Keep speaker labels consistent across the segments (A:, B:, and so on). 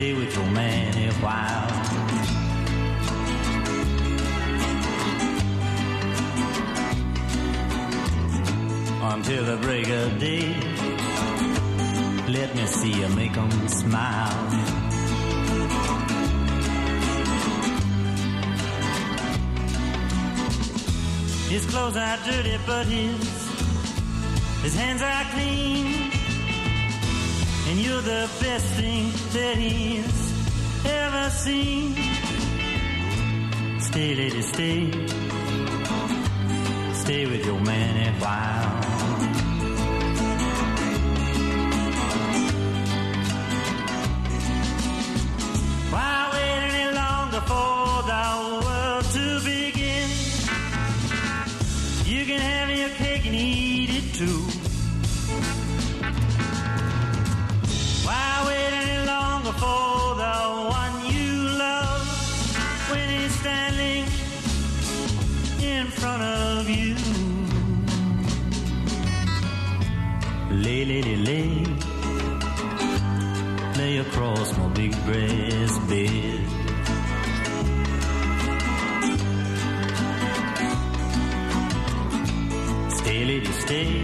A: Stay with your man a while. Until the break of day, let me see you make 'em smile. His clothes are dirty, but his hands are clean. And you're the best thing that he's ever seen. Stay, lady, stay. Stay with your man a while. Why wait any longer for the world to begin? You can have your cake and eat it too. Why wait any longer for the one you love when he's standing in front of you? Lay, lady, lay. Lay across my big breast bed. Stay, lady, stay.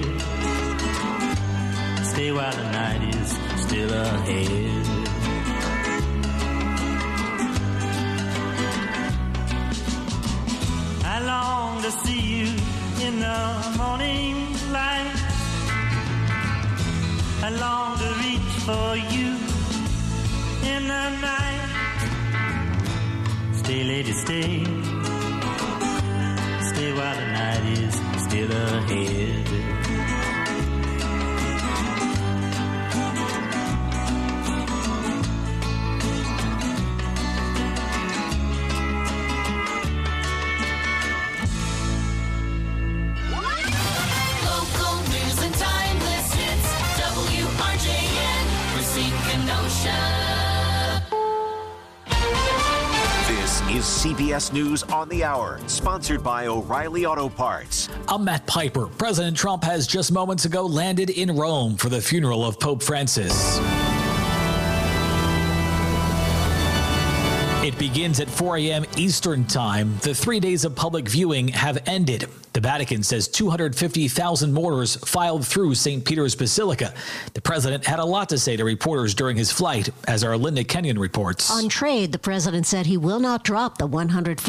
A: Stay while the night is still ahead. I long to see you in the morning light. I long to reach for you in the night. Stay, lady, stay. Stay while the night is still ahead.
B: This is CBS News on the Hour, sponsored by O'Reilly Auto Parts.
C: I'm Matt Piper. President Trump has just moments ago landed in Rome for the funeral of Pope Francis. It begins at 4 a.m. Eastern Time. The 3 days of public viewing have ended. The Vatican says 250,000 mourners filed through St. Peter's Basilica. The president had a lot to say to reporters during his flight, as our Linda Kenyon reports.
D: On trade, the president said he will not drop the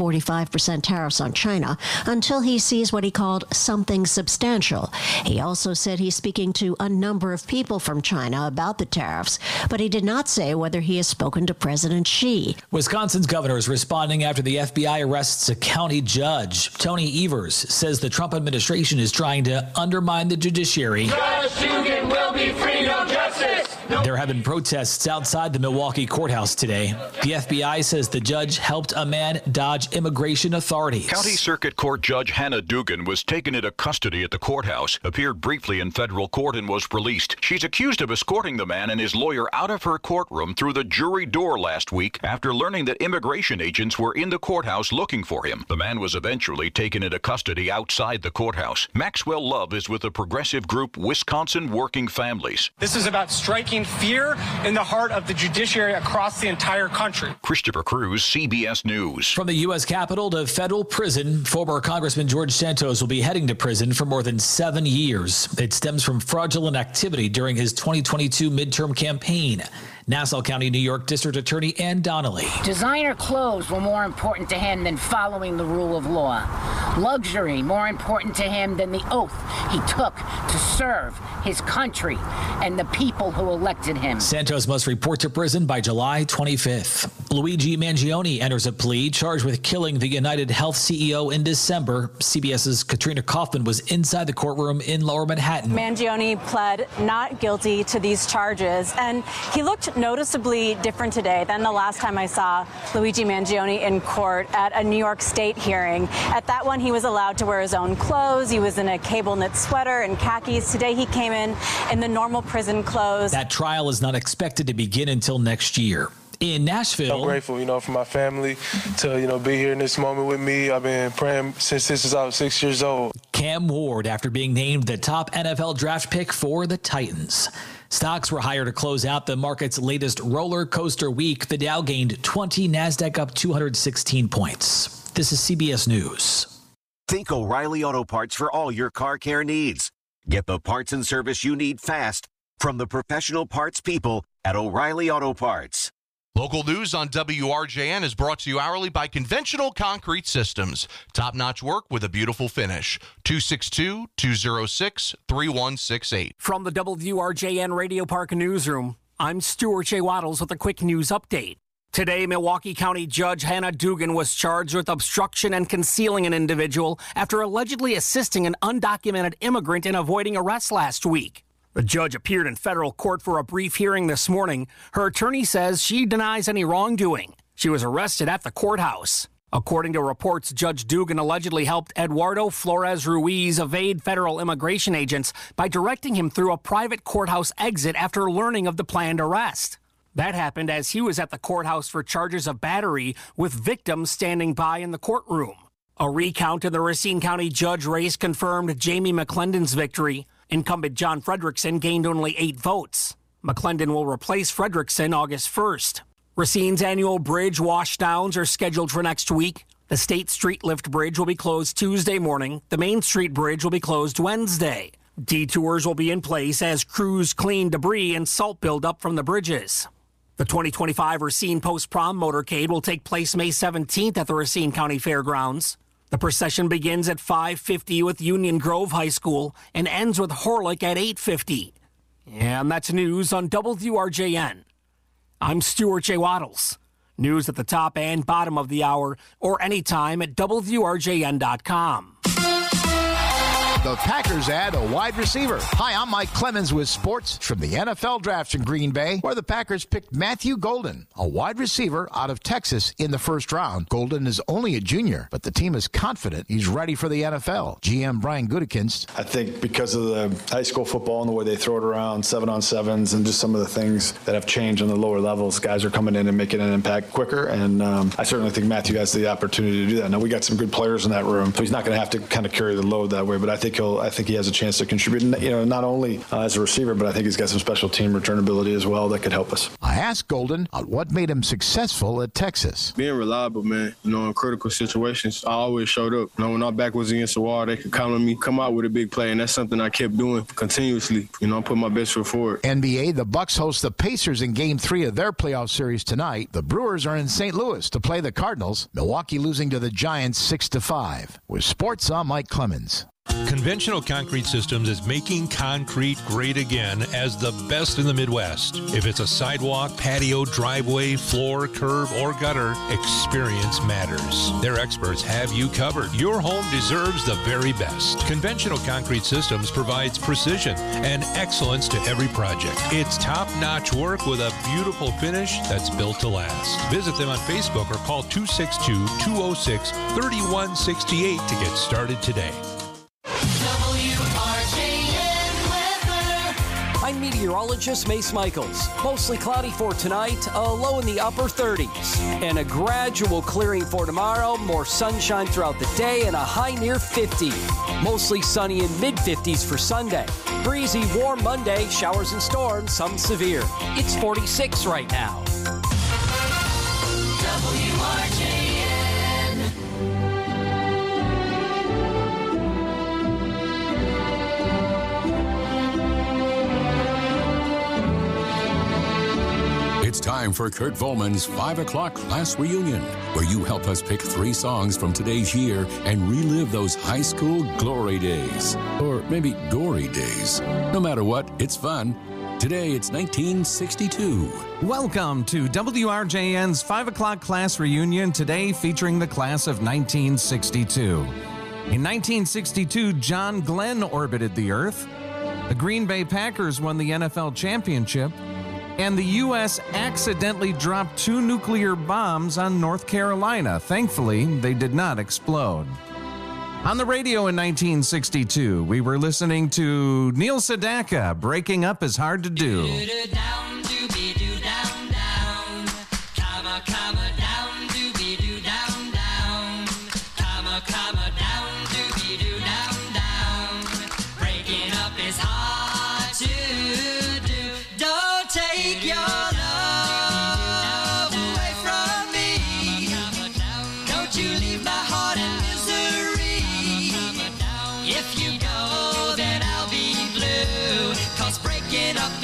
D: 145% tariffs on China until he sees what he called something substantial. He also said he's speaking to a number of people from China about the tariffs, but he did not say whether he has spoken to President Xi.
C: Wisconsin's governor is responding after the FBI arrests a county judge. Tony Evers says the Trump administration is trying to undermine the judiciary.
E: Judge Dugan will be free, no justice. No.
C: There have been protests outside the Milwaukee courthouse today. The FBI says the judge helped a man dodge immigration authorities.
F: County Circuit Court Judge Hannah Dugan was taken into custody at the courthouse, appeared briefly in federal court, and was released. She's accused of escorting the man and his lawyer out of her courtroom through the jury door last week after learning that immigration agents were in the courthouse looking for him. The man was eventually taken into custody outside the courthouse. Maxwell Love is with the progressive group Wisconsin Working Families.
G: This is about striking fear in the heart of the judiciary across the entire country.
F: Christopher Cruz, CBS News.
C: From the U.S. Capitol to federal prison, former Congressman George Santos will be heading to prison for more than 7 years. It stems from fraudulent activity during his 2022 midterm campaign. Nassau County, New York District Attorney Ann Donnelly.
H: Designer clothes were more important to him than following the rule of law. Luxury more important to him than the oath he took to serve his country and the people who elected him.
C: Santos must report to prison by July 25th. Luigi Mangione enters a plea charged with killing the United Health CEO in December. CBS's Katrina Kaufman was inside the courtroom in Lower Manhattan.
I: Mangione pled not guilty to these charges, and he looked noticeably different today than the last time I saw Luigi Mangione in court at a New York State hearing. At that one, he was allowed to wear his own clothes. He was in a cable knit sweater and khakis. Today, he came in the normal prison clothes.
C: That trial is not expected to begin until next year. In Nashville.
J: I'm grateful, for my family to, be here in this moment with me. I've been praying since I was 6 years old.
C: Cam Ward, after being named the top NFL draft pick for the Titans. Stocks were higher to close out the market's latest roller coaster week. The Dow gained 20, NASDAQ up 216 points. This is CBS News.
B: Think O'Reilly Auto Parts for all your car care needs. Get the parts and service you need fast from the professional parts people at O'Reilly Auto Parts.
K: Local news on WRJN is brought to you hourly by Conventional Concrete Systems. Top-notch work with a beautiful finish. 262-206-3168.
L: From the WRJN Radio Park Newsroom, I'm Stuart J. Waddles with a quick news update. Today, Milwaukee County Judge Hannah Dugan was charged with obstruction and concealing an individual after allegedly assisting an undocumented immigrant in avoiding arrest last week. The judge appeared in federal court for a brief hearing this morning. Her attorney says she denies any wrongdoing. She was arrested at the courthouse. According to reports, Judge Dugan allegedly helped Eduardo Flores Ruiz evade federal immigration agents by directing him through a private courthouse exit after learning of the planned arrest. That happened as he was at the courthouse for charges of battery, with victims standing by in the courtroom. A recount in the Racine County judge race confirmed Jamie McClendon's victory. Incumbent John Frederickson gained only 8 votes. McClendon will replace Frederickson August 1st. Racine's annual bridge washdowns are scheduled for next week. The State Street Lift Bridge will be closed Tuesday morning. The Main Street Bridge will be closed Wednesday. Detours will be in place as crews clean debris and salt buildup from the bridges. The 2025 Racine Post-Prom Motorcade will take place May 17th at the Racine County Fairgrounds. The procession begins at 5:50 with Union Grove High School and ends with Horlick at 8:50. And that's news on WRJN. I'm Stuart J. Waddles. News at the top and bottom of the hour or anytime at WRJN.com.
M: The Packers add a wide receiver. Hi, I'm Mike Clemens with sports from the NFL Draft in Green Bay, where the Packers picked Matthew Golden, a wide receiver out of Texas, in the first round. Golden is only a junior, but the team is confident he's ready for the NFL. GM Brian Gutekunst.
N: I think because of the high school football and the way they throw it around, 7-on-7s, and just some of the things that have changed on the lower levels, guys are coming in and making an impact quicker, and I certainly think Matthew has the opportunity to do that. Now, we got some good players in that room, so he's not going to have to kind of carry the load that way, but I think he has a chance to contribute, not only as a receiver, but I think he's got some special team return ability as well that could help us.
M: I asked Golden what made him successful at Texas.
O: Being reliable, man. In critical situations, I always showed up. When our back was against the wall, they could count on me, come out with a big play, and that's something I kept doing continuously. I put my best foot forward.
M: NBA, the Bucks host the Pacers in Game 3 of their playoff series tonight. The Brewers are in St. Louis to play the Cardinals. Milwaukee losing to the Giants 6-5. With sports, I'm Mike Clemens.
P: Conventional Concrete Systems is making concrete great again as the best in the Midwest. If it's a sidewalk, patio, driveway, floor, curb, or gutter, experience matters. Their experts have you covered. Your home deserves the very best. Conventional Concrete Systems provides precision and excellence to every project. It's top-notch work with a beautiful finish that's built to last. Visit them on Facebook or call 262-206-3168 to get started today.
Q: I'm meteorologist Mace Michaels. Mostly cloudy for tonight, a low in the upper 30s. And a gradual clearing for tomorrow, more sunshine throughout the day, and a high near 50. Mostly sunny in mid-50s for Sunday. Breezy, warm Monday, showers and storms, some severe. It's 46 right now. WRJN.
R: It's time for Kurt Volman's 5 o'clock class reunion, where you help us pick 3 songs from today's year and relive those high school glory days. Or maybe gory days. No matter what, it's fun. Today, it's 1962.
S: Welcome to WRJN's 5 o'clock class reunion, today featuring the class of 1962. In 1962, John Glenn orbited the Earth. The Green Bay Packers won the NFL championship. And the U.S. accidentally dropped 2 nuclear bombs on North Carolina. Thankfully, they did not explode. On the radio in 1962, we were listening to Neil Sedaka, Breaking Up is Hard to Do.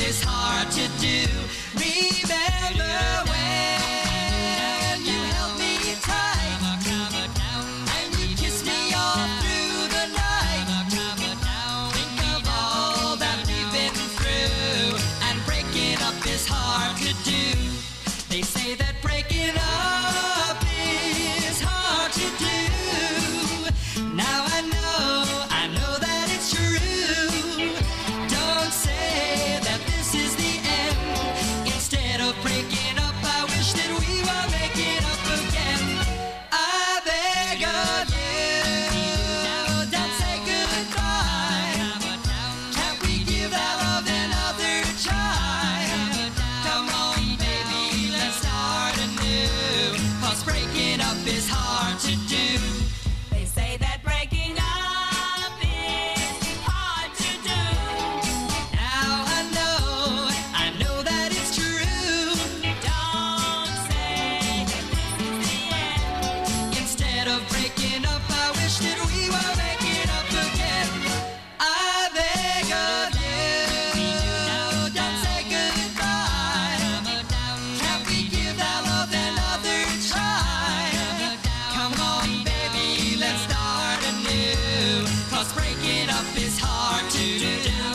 T: is hard to do. Remember when you held me tight and you kissed me all through the night. Think of all that we've been through, and breaking up is hard to do. They say that breaking up is hard to do. Now I know that it's true. Don't say that this is the end. Instead of breaking up, I wish that we were making up again. I beg of you, don't say goodbye. Can't we give that love another try? Come on, baby, let's start anew. 'Cause breaking up is hard to do. They say that breaking up is hard to do. Now I know that it's true. Don't say that this is the end. Instead of breaking up, I wish that we were making up again. I beg of you, don't say goodbye. Can't we give that love another try? Come on, baby, let's start anew. 'Cause breaking up is hard to do.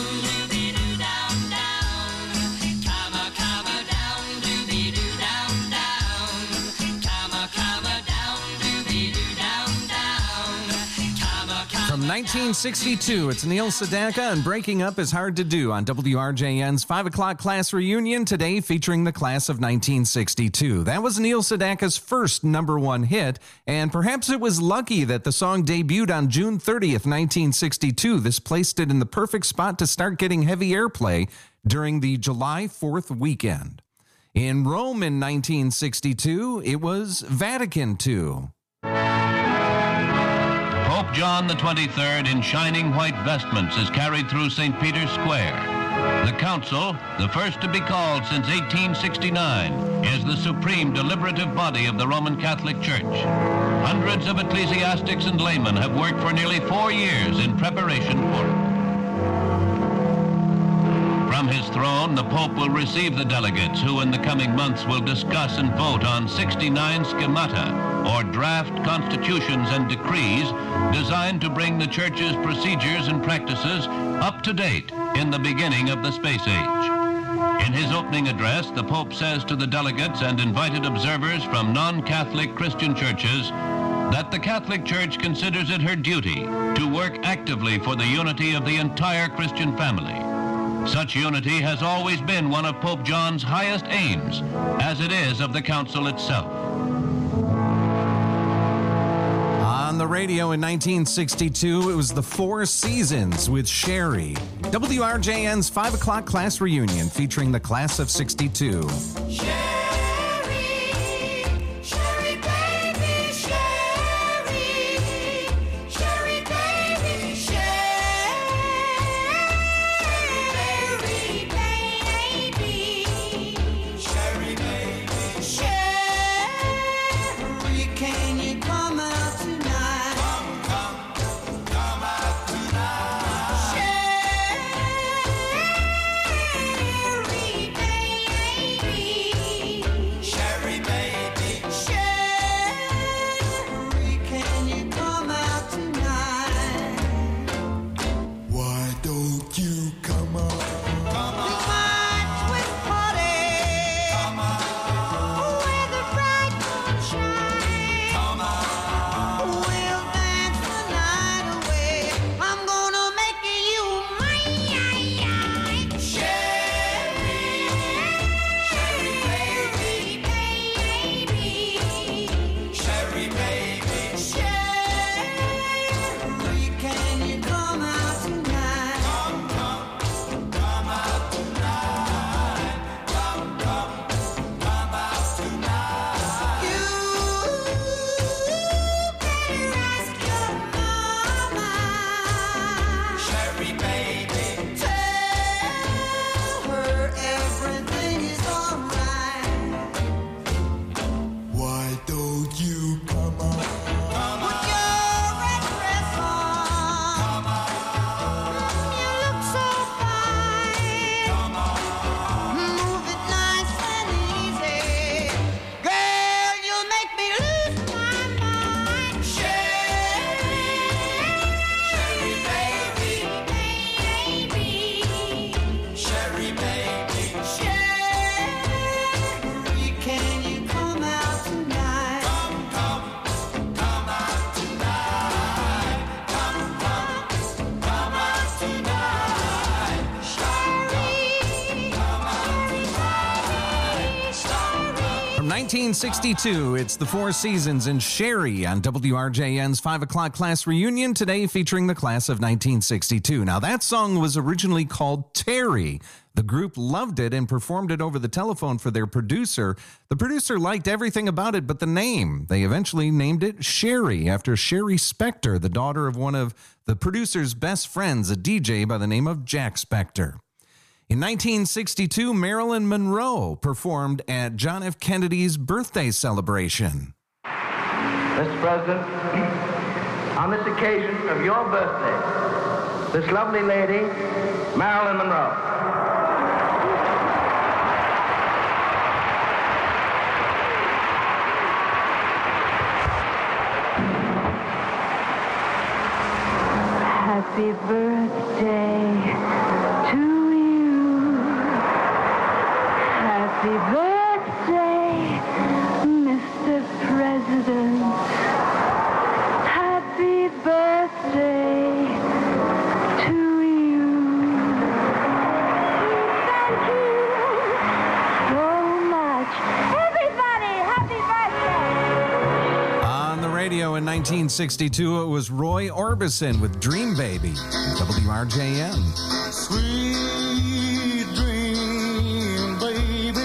S: From 1962, it's Neil Sedaka, and Breaking Up is Hard to Do on WRJN's 5 o'clock class reunion today, featuring the class of 1962. That was Neil Sedaka's first #1 hit, and perhaps it was lucky that the song debuted on June 30th, 1962. This placed it in the perfect spot to start getting heavy airplay during the July 4th weekend. In Rome in 1962, it was Vatican II.
U: Pope John the 23rd in shining white vestments is carried through St. Peter's Square. The council, the first to be called since 1869, is the supreme deliberative body of the Roman Catholic Church. Hundreds of ecclesiastics and laymen have worked for nearly 4 years in preparation for it. From his throne, the Pope will receive the delegates who in the coming months will discuss and vote on 69 schemata, or draft constitutions and decrees designed to bring the Church's procedures and practices up to date in the beginning of the space age. In his opening address, the Pope says to the delegates and invited observers from non-Catholic Christian churches that the Catholic Church considers it her duty to work actively for the unity of the entire Christian family. Such unity has always been one of Pope John's highest aims, as it is of the Council itself.
S: On the radio in 1962, it was the Four Seasons with Sherry. WRJN's 5 o'clock class reunion featuring the class of 62. 1962, it's the Four Seasons and Sherry on WRJN's 5 o'clock class reunion, today featuring the class of 1962. Now, that song was originally called Terry. The group loved it and performed it over the telephone for their producer. The producer liked everything about it but the name. They eventually named it Sherry, after Sherry Spector, the daughter of one of the producer's best friends, a DJ by the name of Jack Spector. In 1962, Marilyn Monroe performed at John F. Kennedy's birthday celebration.
A: Mr. President, on this occasion of your birthday, this lovely lady, Marilyn Monroe.
V: Happy birthday to Happy birthday, Mr. President. Happy birthday to you. Thank you so much. Everybody, happy birthday.
S: On the radio in 1962, it was Roy Orbison with Dream Baby, WRJN.
T: Sweet dream, baby.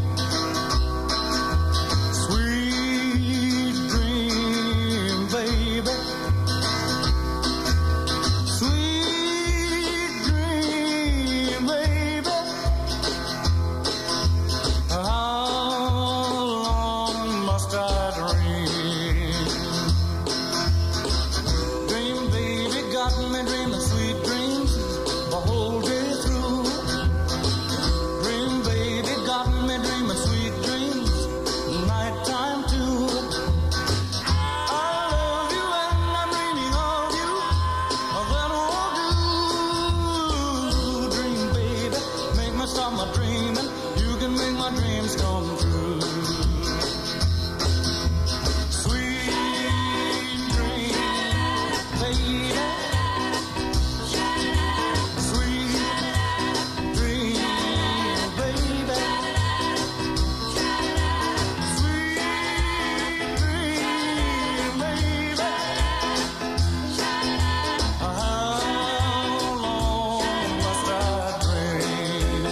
T: Sweet dream, baby. Sweet dream, baby. How long must I dream? Dream, baby, got me dreaming sweet dreams the whole day through. Dream, baby, got me dreaming sweet dreams, nighttime too. I love you and I'm dreaming of you, that won't do. Dream, baby, make me stop my dreaming. You can make my dreams come true. Sweet dream, baby. Sweet dream, baby. Sweet dream, baby. How long must I dream?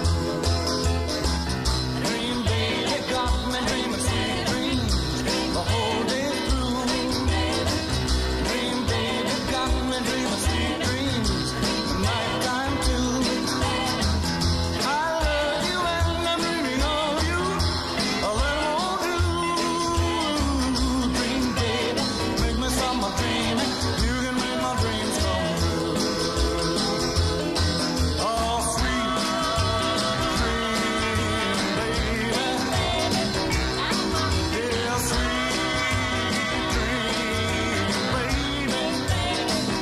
T: Dream, baby, got me dreaming sweet dreams the whole day through. Dream, baby, got me dreaming sweet dreams, nighttime too. I love you and I'm dreaming of you, that won't do. Dream, baby, make me stop my dreaming. You can make my dreams come true. Oh, sweet dream, baby. Yeah, sweet dream, baby.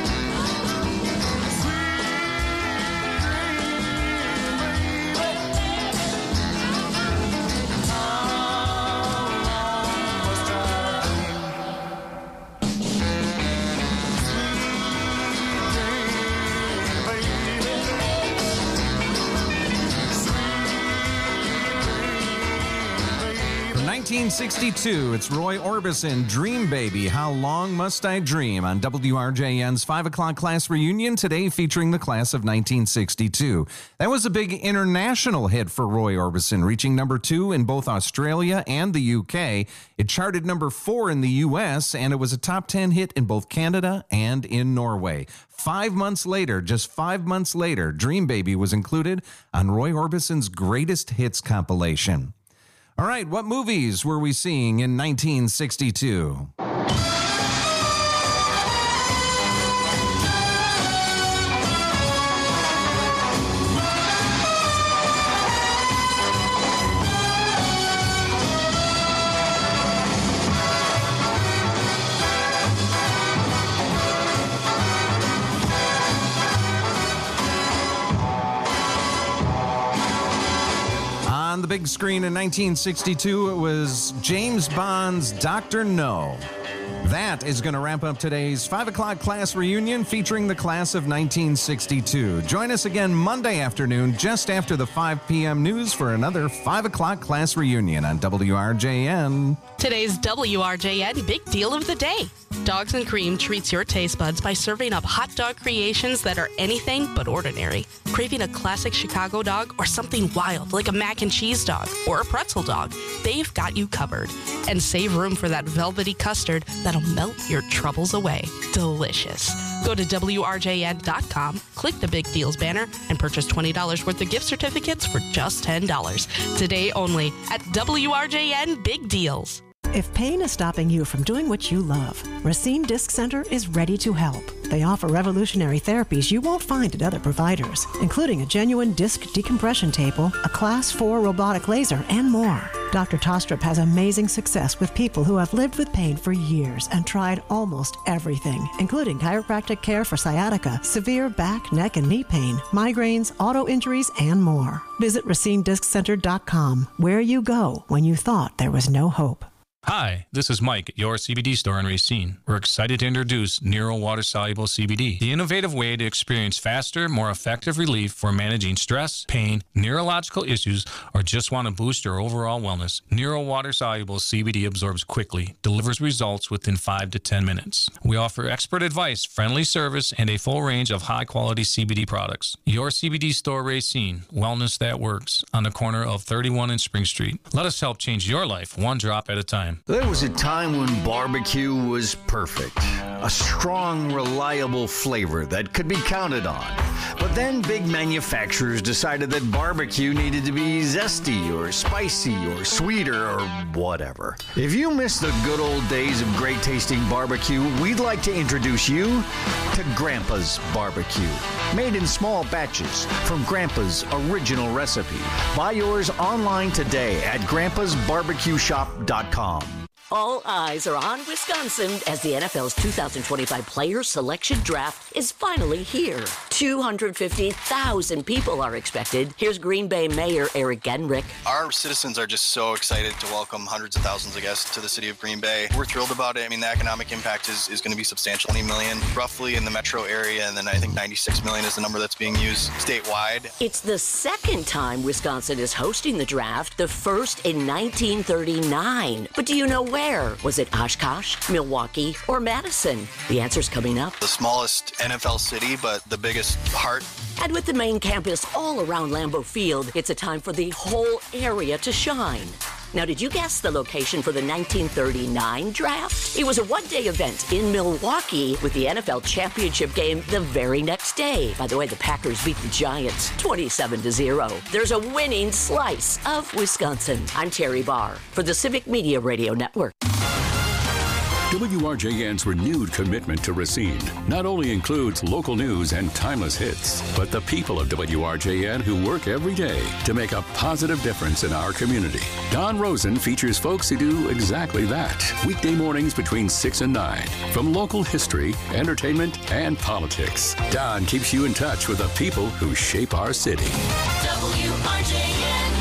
S: From 1962, it's Roy Orbison, Dream Baby, How Long Must I Dream, on WRJN's 5 o'clock class reunion, today featuring the class of 1962. That was a big international hit for Roy Orbison, reaching number 2 in both Australia and the UK. It charted number 4 in the US, and it was a top 10 hit in both Canada and in Norway. 5 months later, just 5 months later, Dream Baby was included on Roy Orbison's Greatest Hits compilation. All right, what movies were we seeing in 1962? On the big screen in 1962, it was James Bond's Dr. No. That is going to wrap up today's 5 o'clock class reunion featuring the class of 1962. Join us again Monday afternoon just after the 5 p.m. news for another 5 o'clock class reunion on WRJN.
D: Today's WRJN Big Deal of the Day. Dogs and Cream treats your taste buds by serving up hot dog creations that are anything but ordinary. Craving a classic Chicago dog or something wild like a mac and cheese dog or a pretzel dog, they've got you covered. And save room for that velvety custard that'll melt your troubles away. Delicious. Go to WRJN.com, click the Big Deals banner, and purchase $20 worth of gift certificates for just $10. Today only at WRJN Big Deals.
E: If pain is stopping you from doing what you love, Racine Disc Center is ready to help. They offer revolutionary therapies you won't find at other providers, including a genuine disc decompression table, a Class 4 robotic laser, and more. Dr. Tostrup has amazing success with people who have lived with pain for years and tried almost everything, including chiropractic care for sciatica, severe back, neck, and knee pain, migraines, auto injuries, and more. Visit RacineDiscCenter.com, where you go when you thought there was no hope.
W: Hi, this is Mike at your CBD store in Racine. We're excited to introduce Neuro Water Soluble CBD, the innovative way to experience faster, more effective relief for managing stress, pain, neurological issues, or just want to boost your overall wellness. Neuro Water Soluble CBD absorbs quickly, delivers results within 5 to 10 minutes. We offer expert advice, friendly service, and a full range of high-quality CBD products. Your CBD store Racine, wellness that works, on the corner of 31 and Spring Street. Let us help change your life one drop at a time.
X: There was a time when barbecue was perfect. A strong, reliable flavor that could be counted on. But then big manufacturers decided that barbecue needed to be zesty or spicy or sweeter or whatever. If you miss the good old days of great tasting barbecue, we'd like to introduce you to Grandpa's Barbecue. Made in small batches from Grandpa's original recipe. Buy yours online today at grandpasbarbecueshop.com.
Y: All eyes are on Wisconsin as the NFL's 2025 Player Selection Draft is finally here. 250,000 people are expected. Here's Green Bay Mayor Eric Genrich.
Z: Our citizens are just so excited to welcome hundreds of thousands of guests to the city of Green Bay. We're thrilled about it. I mean, the economic impact is going to be substantial. 20 million roughly in the metro area, and then I think 96 million is the number that's being used statewide.
Y: It's the second time Wisconsin is hosting the draft, the first in 1939. But do you know where? Was it Oshkosh, Milwaukee, or Madison? The answer's coming up.
Z: The smallest NFL city, but the biggest heart.
Y: And with the main campus all around Lambeau Field, it's a time for the whole area to shine. Now, did you guess the location for the 1939 draft? It was a one-day event in Milwaukee with the NFL championship game the very next day. By the way, the Packers beat the Giants 27-0. There's a winning slice of Wisconsin. I'm Terry Barr for the Civic Media Radio Network.
R: WRJN's renewed commitment to Racine not only includes local news and timeless hits, but the people of WRJN who work every day to make a positive difference in our community. Don Rosen features folks who do exactly that. Weekday mornings between 6 and 9. From local history, entertainment, and politics, Don keeps you in touch with the people who shape our city.
T: WRJN.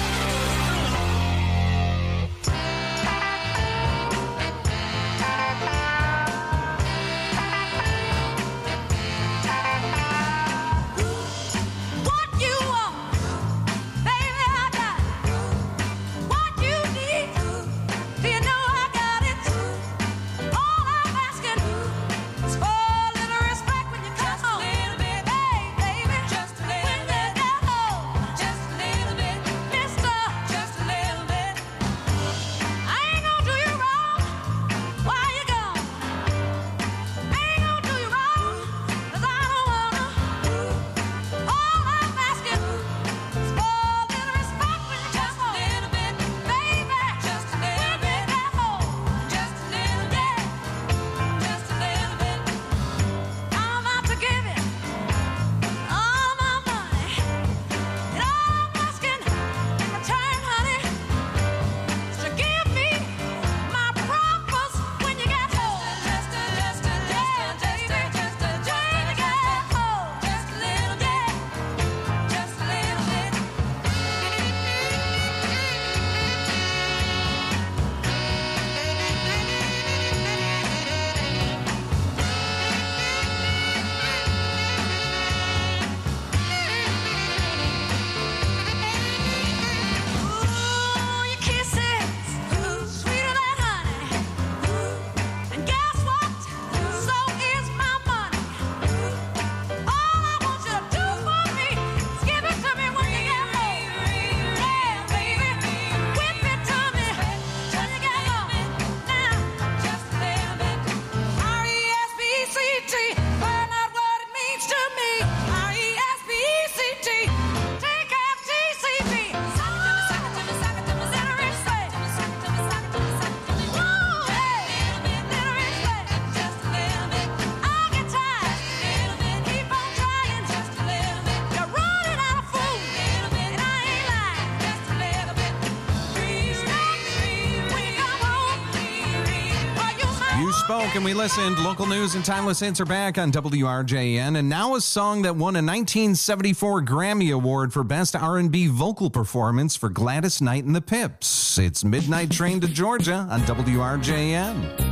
S: You spoke and we listened. Local news and timeless hits are back on WRJN. And now a song that won a 1974 Grammy Award for Best R&B Vocal Performance for Gladys Knight and the Pips. It's Midnight Train to Georgia on WRJN.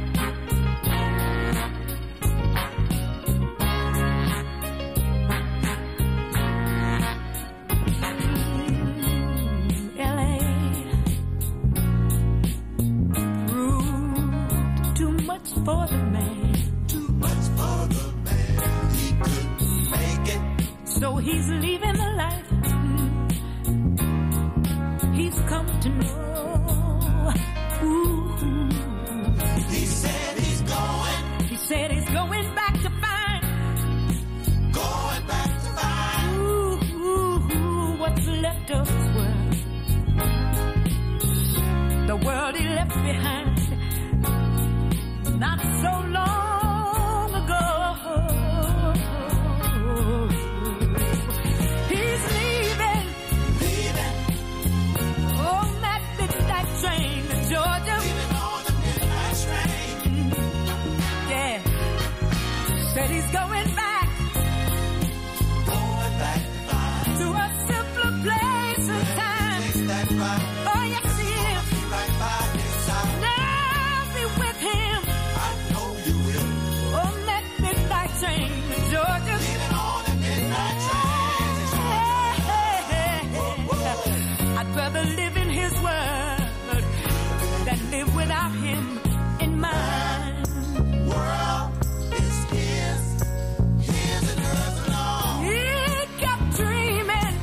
C: For the man, too much for the man, he couldn't make it. So he's leaving the life he's come to know. Ooh. He said he's going. He said he's going back to find. Going back to find. Ooh, what's left of his world? The world he left behind. Not so long ago. He's leaving on that midnight train to Georgia. Leaving on the midnight train. Yeah. Said he's going back to a simpler place and time. Oh, yes, he is. Now be with him. Train to Georgia. Leaving on the midnight train. I'd rather live in his world than live without him in mine. World is his and hers alone. He kept dreaming,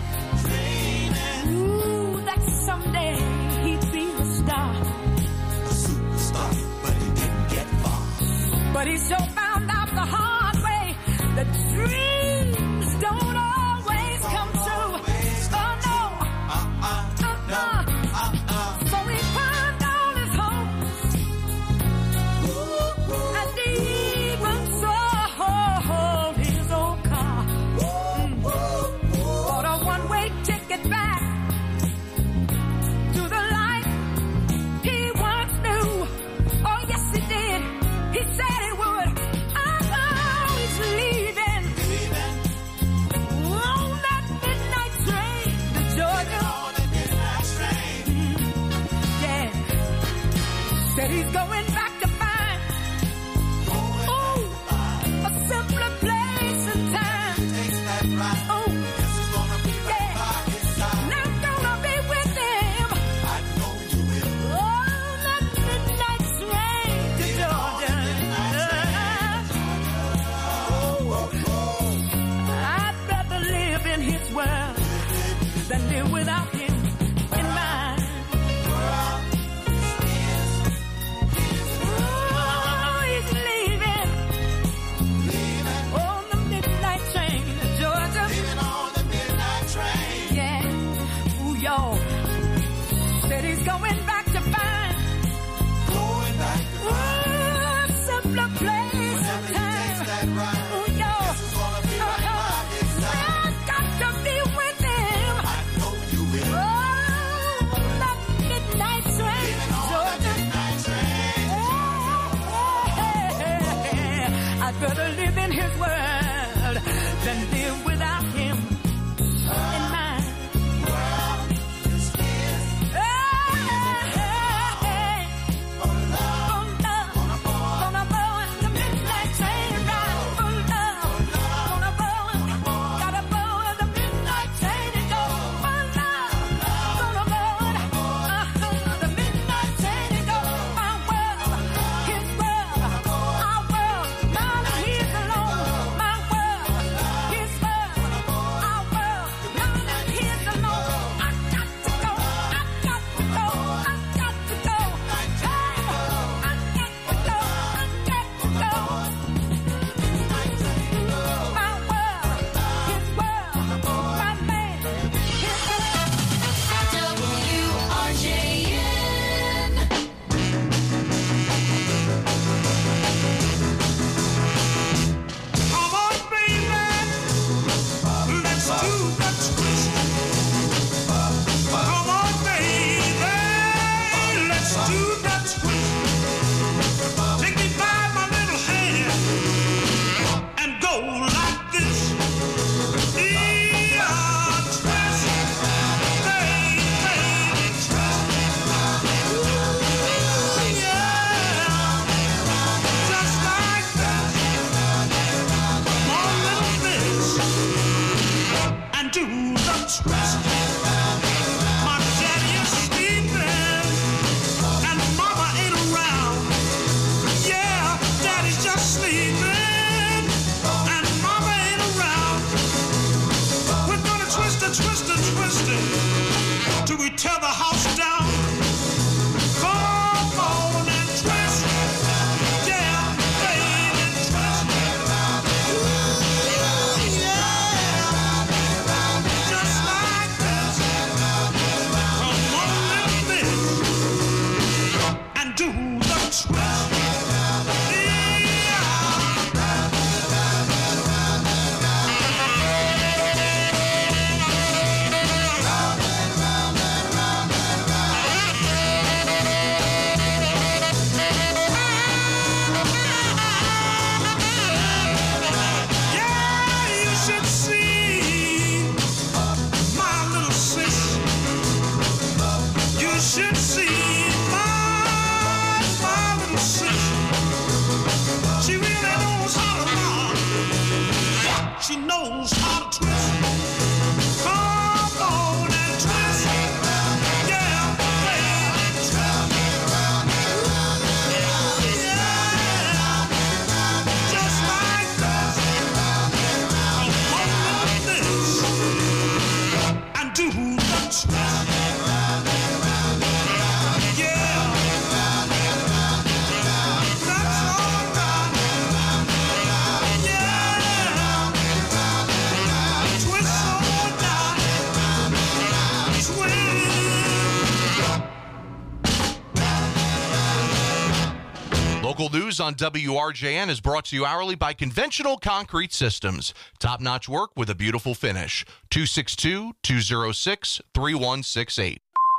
C: ooh, that someday he'd be a star, a superstar, but he didn't get far. But he sure found out the hard way. The dreams don't always come true. Oh no. So he pawned all his hopes. And he even sold his old car. Bought a one-way ticket back to the life he once knew. Oh yes he did. He said he would. Said he's going back to find a simpler place and time. Oh, yeah. And I'm gonna be with him. I know you will. Oh, that midnight train to Georgia. I'd rather live in his world than live without him. Said he's going back to find a simpler place and time. Oh, yo. I've got to be with him. I know you will. Oh, that midnight train, Georgia. I'd rather live in his world than live without him in mine. My She knows how to twist. Come on and twist. Yeah, yeah. Just like that. Hold this and do the twist. Yeah. That's all right. Yeah.
K: Local news on WRJN is brought to you hourly by Conventional Concrete Systems. Top-notch work with a beautiful finish. 262-206-3168.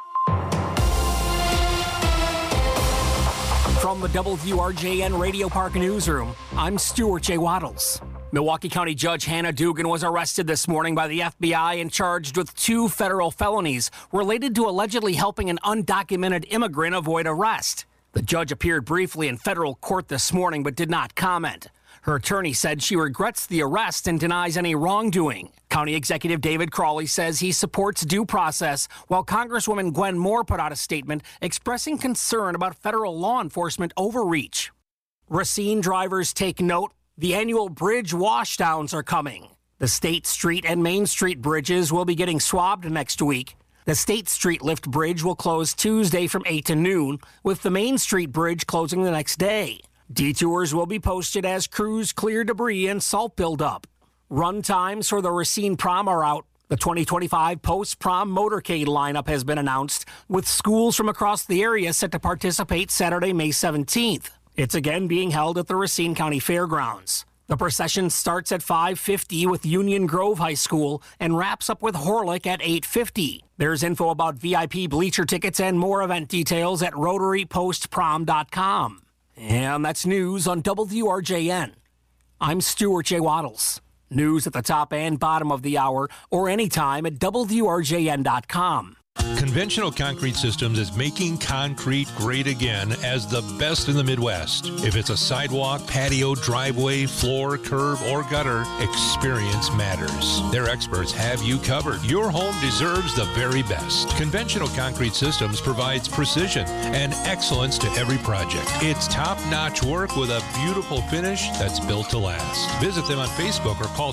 L: From the WRJN Radio Park Newsroom, I'm Stuart J. Waddles. Milwaukee County Judge Hannah Dugan was arrested this morning by the FBI and charged with 2 federal felonies related to allegedly helping an undocumented immigrant avoid arrest. The judge appeared briefly in federal court this morning but did not comment. Her attorney said she regrets the arrest and denies any wrongdoing. County Executive David Crawley says he supports due process, while Congresswoman Gwen Moore put out a statement expressing concern about federal law enforcement overreach. Racine drivers take note. The annual bridge washdowns are coming. The State Street and Main Street bridges will be getting swabbed next week. The State Street Lift Bridge will close Tuesday from 8 to noon, with the Main Street Bridge closing the next day. Detours will be posted as crews clear debris and salt buildup. Run times for the Racine Prom are out. The 2025 post-prom motorcade lineup has been announced, with schools from across the area set to participate Saturday, May 17th. It's again being held at the Racine County Fairgrounds. The procession starts at 5:50 with Union Grove High School and wraps up with Horlick at 8:50. There's info about VIP bleacher tickets and more event details at RotaryPostProm.com. And that's news on WRJN. I'm Stuart J. Waddles. News at the top and bottom of the hour or anytime at WRJN.com.
P: Conventional Concrete Systems is making concrete great again as the best in the Midwest. If it's a sidewalk, patio, driveway, floor, curb, or gutter, experience matters. Their experts have you covered. Your home deserves the very best. Conventional Concrete Systems provides precision and excellence to every project. It's top-notch work with a beautiful finish that's built to last. Visit them on Facebook or call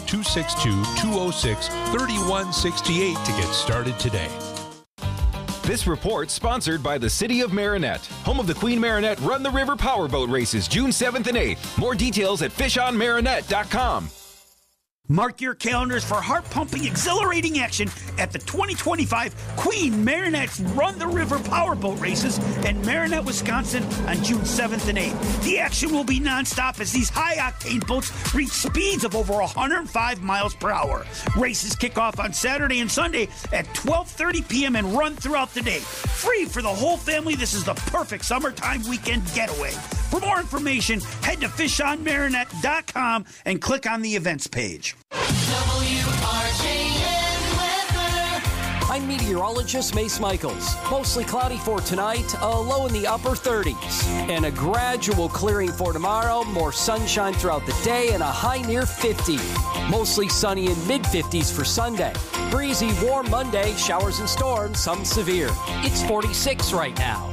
P: 262-206-3168 to get started today.
B: This report sponsored by the City of Marinette, home of the Queen Marinette Run the River Powerboat Races, June 7th and 8th. More details at fishonmarinette.com.
F: Mark your calendars for heart-pumping, exhilarating action at the 2025 Queen Marinette's Run the River Powerboat Races in Marinette, Wisconsin on June 7th and 8th. The action will be nonstop as these high-octane boats reach speeds of over 105 miles per hour. Races kick off on Saturday and Sunday at 12:30 p.m. and run throughout the day. Free for the whole family, this is the perfect summertime weekend getaway. For more information, head to fishonmarinette.com and click on the events page.
Q: I'm meteorologist Mace Michaels. Mostly cloudy for tonight, a low in the upper 30s. And a gradual clearing for tomorrow, more sunshine throughout the day, and a high near 50. Mostly sunny in mid-50s for Sunday. Breezy, warm Monday, showers and storms, some severe. It's 46 right now.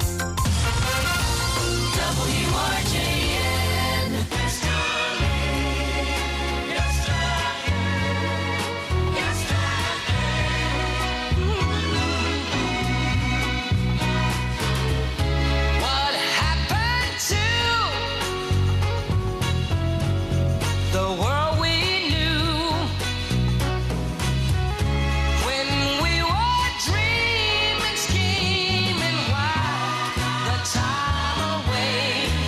C: Dreaming, scheming, why the time away.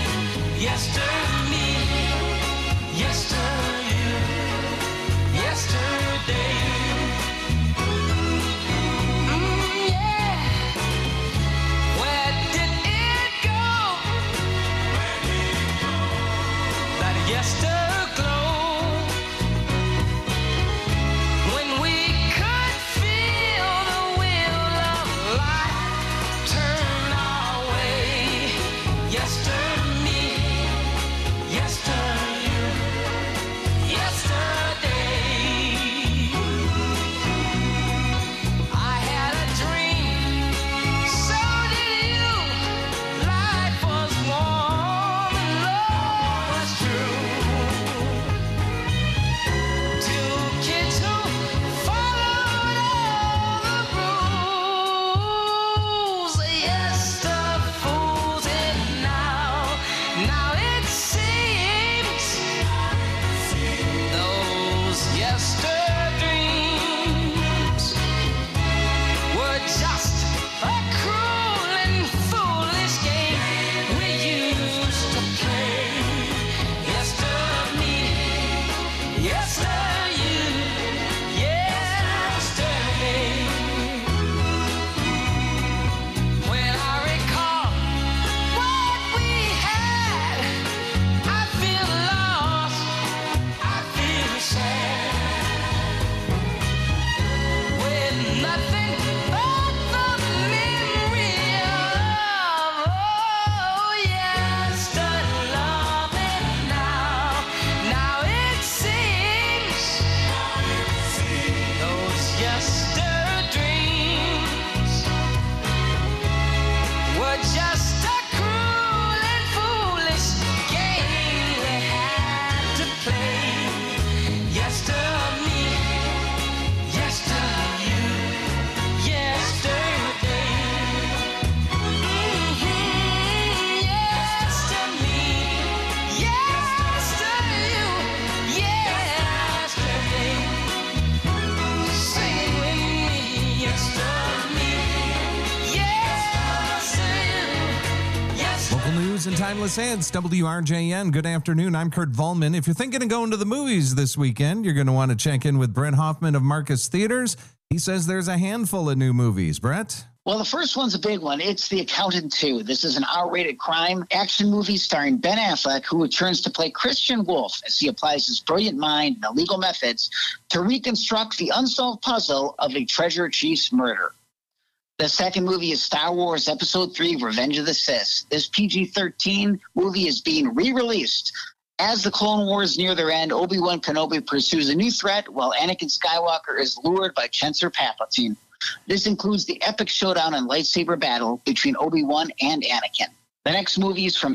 S: And timeless hits, WRJN. Good afternoon. I'm Kurt Volman. If you're thinking of going to the movies this weekend, you're going to want to check in with Brett Hoffman of Marcus Theaters. He says there's a handful of new movies. Brett?
G: Well, the first one's a big one. It's The Accountant 2. This is an R-rated crime action movie starring Ben Affleck, who returns to play Christian Wolf as he applies his brilliant mind and illegal methods to reconstruct the unsolved puzzle of a treasure chief's murder. The second movie is Star Wars Episode 3, Revenge of the Sith. This PG-13 movie is being re-released. As the Clone Wars near their end, Obi-Wan Kenobi pursues a new threat while Anakin Skywalker is lured by Chancellor Palpatine. This includes the epic showdown and lightsaber battle between Obi-Wan and Anakin. The next movie is from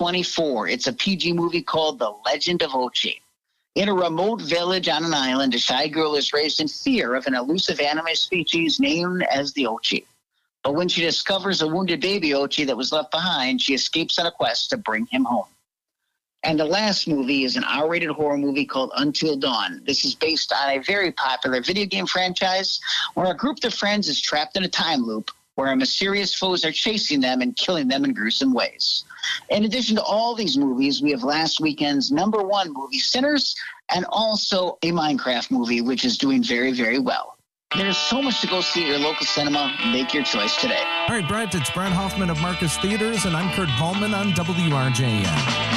G: A24. It's a PG movie called The Legend of Ochi. In a remote village on an island, a shy girl is raised in fear of an elusive anime species named as the Ochi. But when she discovers a wounded baby Ochi that was left behind, she escapes on a quest to bring him home. And the last movie is an R-rated horror movie called Until Dawn. This is based on a very popular video game franchise where a group of friends is trapped in a time loop where mysterious foes are chasing them and killing them in gruesome ways. In addition to all these movies, we have last weekend's #1 movie, Sinners, and also a Minecraft movie, which is doing very, very well. There's so much to go see at your local cinema. Make your choice today.
S: All right, Brett, it's Brett Hoffman of Marcus Theaters, and I'm Kurt Volman on WRJN.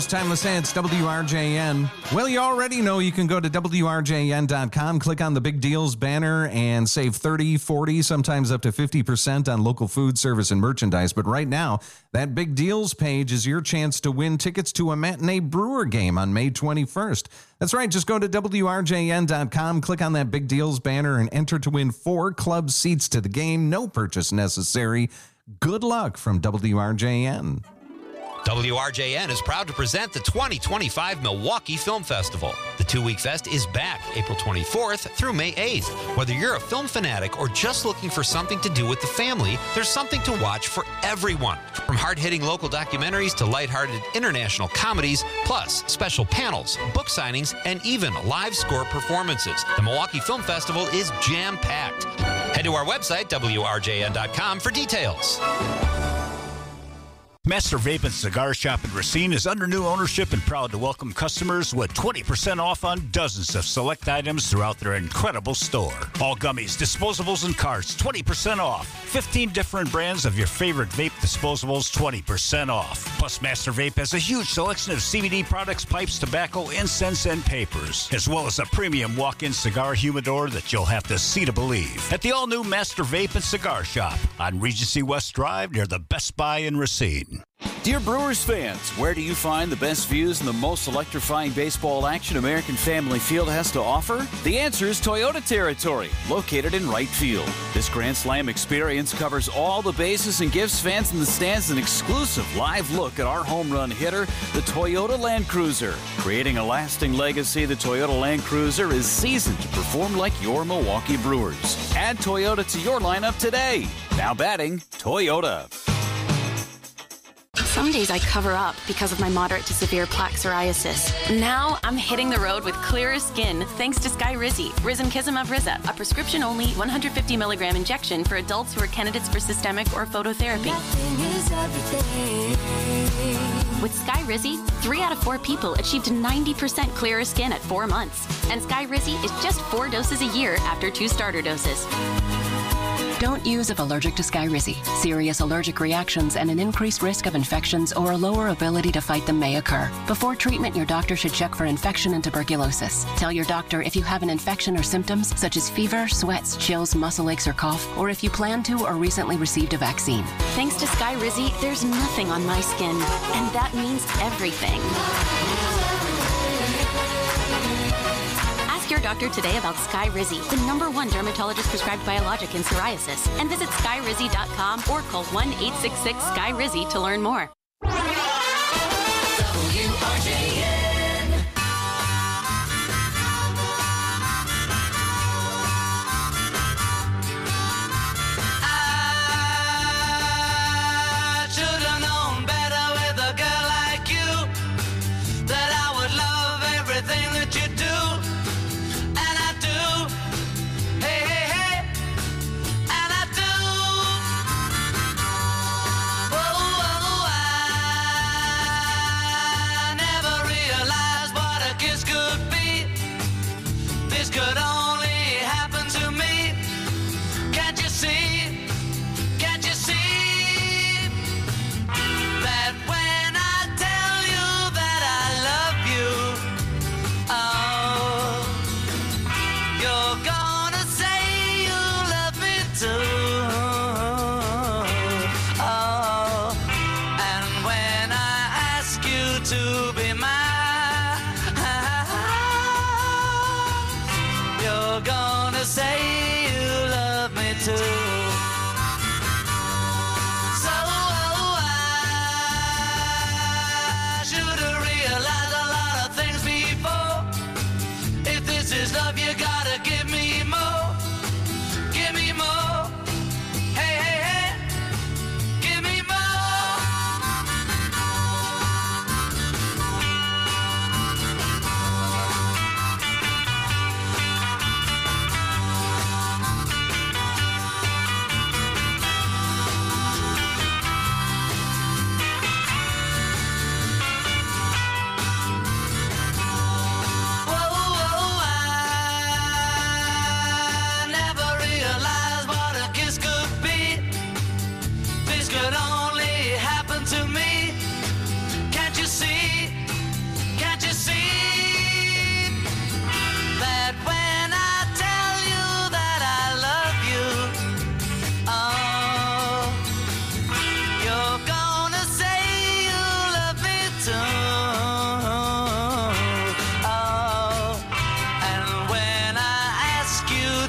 S: News, timeless hits, WRJN. Well, you already know you can go to WRJN.com, click on the Big Deals banner, and save 30, 40, sometimes up to 50% on local food, service, and merchandise. But right now, that Big Deals page is your chance to win tickets to a matinee Brewer game on May 21st. That's right, just go to WRJN.com, click on that Big Deals banner, and enter to win 4 club seats to the game. No purchase necessary. Good luck from WRJN.
H: WRJN is proud to present the 2025 Milwaukee Film Festival. The 2-week fest is back April 24th through May 8th. Whether you're a film fanatic or just looking for something to do with the family, there's something to watch for everyone. From hard-hitting local documentaries to lighthearted international comedies, plus special panels, book signings, and even live score performances. The Milwaukee Film Festival is jam-packed. Head to our website, WRJN.com, for details.
F: Master Vape and Cigar Shop in Racine is under new ownership and proud to welcome customers with 20% off on dozens of select items throughout their incredible store. All gummies, disposables, and carts, 20% off. 15 different brands of your favorite vape disposables, 20% off. Plus, Master Vape has a huge selection of CBD products, pipes, tobacco, incense, and papers, as well as a premium walk-in cigar humidor that you'll have to see to believe. At the all-new Master Vape and Cigar Shop on Regency West Drive near the Best Buy in Racine.
I: Dear Brewers fans, where do you find the best views and the most electrifying baseball action American Family Field has to offer? The answer is Toyota Territory, located in right field. This Grand Slam experience covers all the bases and gives fans in the stands an exclusive live look at our home run hitter, the Toyota Land Cruiser. Creating a lasting legacy, the Toyota Land Cruiser is seasoned to perform like your Milwaukee Brewers. Add Toyota to your lineup today. Now batting, Toyota.
J: Some days I cover up because of my moderate to severe plaque psoriasis. Now I'm hitting the road with clearer skin thanks to Skyrizi, Risankizumab Riza, a prescription-only 150 milligram injection for adults who are candidates for systemic or phototherapy. With Skyrizi, 3 out of 4 people achieved 90% clearer skin at 4 months. And Skyrizi is just 4 doses a year after 2 starter doses.
M: Don't use if allergic to Skyrizi. Serious allergic reactions and an increased risk of infections or a lower ability to fight them may occur. Before treatment, your doctor should check for infection and tuberculosis. Tell your doctor if you have an infection or symptoms such as fever, sweats, chills, muscle aches, or cough, or if you plan to or recently received a vaccine.
J: Thanks to Skyrizi, there's nothing on my skin, and that means everything. Ask your doctor today about Skyrizi, the #1 dermatologist prescribed biologic in psoriasis, and visit skyrizi.com or call 1-866-SKY-RIZZI to learn more.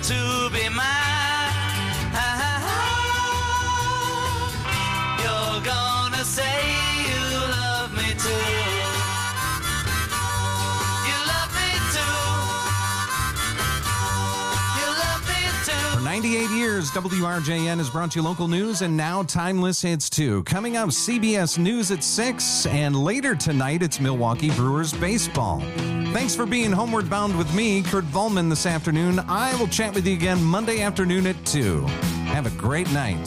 T: to be mine. You're gonna say you love me too. You love me too. You love me too.
S: For 98 years, WRJN has brought you local news and now timeless hits too. Coming up, CBS News at 6, and later tonight, it's Milwaukee Brewers baseball. Thanks for being homeward bound with me, Kurt Volman, this afternoon. I will chat with you again Monday afternoon at 2. Have a great night.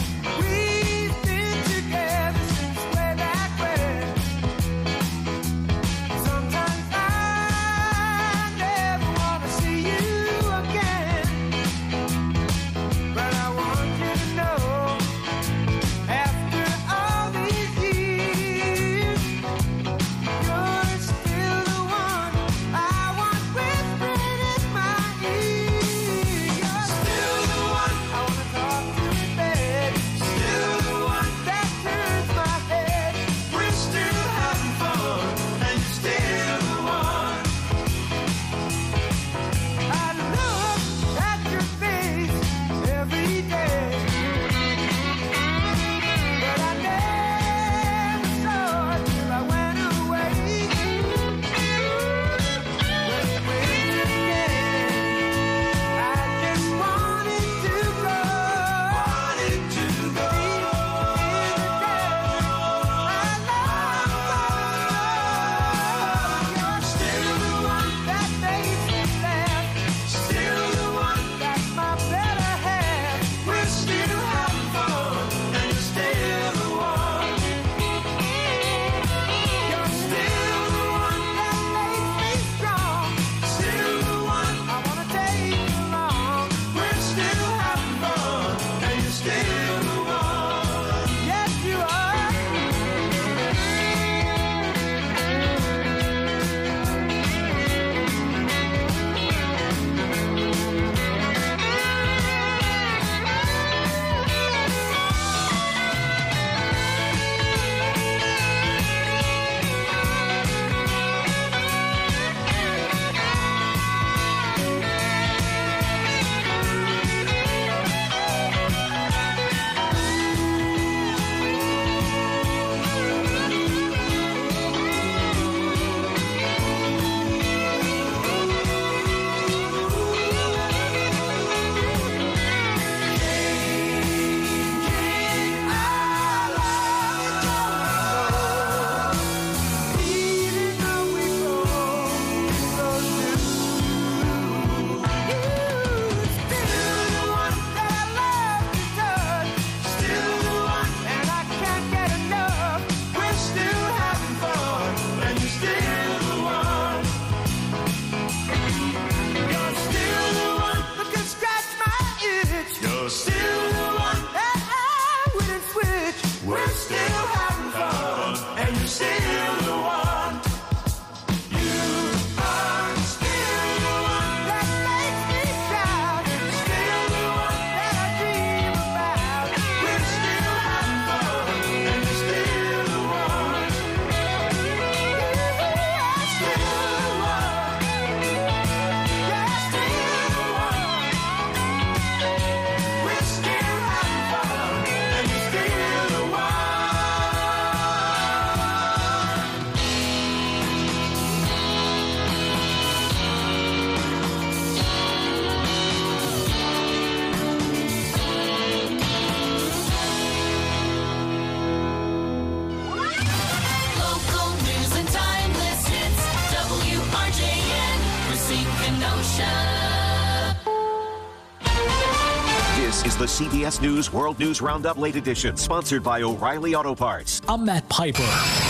A: This is the CBS News World News Roundup Late Edition, sponsored by O'Reilly Auto Parts.
D: I'm Matt Piper.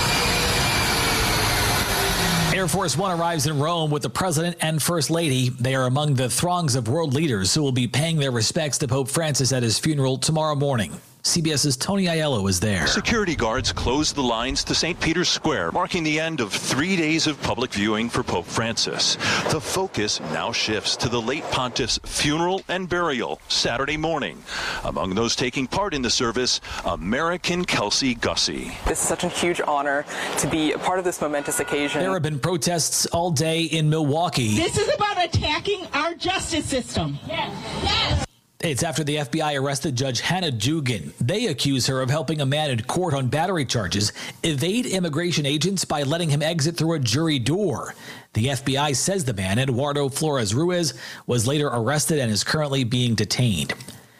D: Air Force One arrives in Rome with the President and First Lady. They are among the throngs of world leaders who will be paying their respects to Pope Francis at his funeral tomorrow morning. CBS's Tony Aiello is there.
E: Security guards closed the lines to St. Peter's Square, marking the end of 3 days of public viewing for Pope Francis. The focus now shifts to the late pontiff's funeral and burial Saturday morning. Among those taking part in the service, American Kelsey Gussie.
N: This is such a huge honor to be a part of this momentous occasion.
D: There have been protests all day in Milwaukee.
O: This is about attacking our justice system. Yes.
D: It's after the FBI arrested Judge Hannah Dugan. They accuse her of helping a man in court on battery charges evade immigration agents by letting him exit through a jury door. The FBI says the man, Eduardo Flores Ruiz, was later arrested and is currently being detained.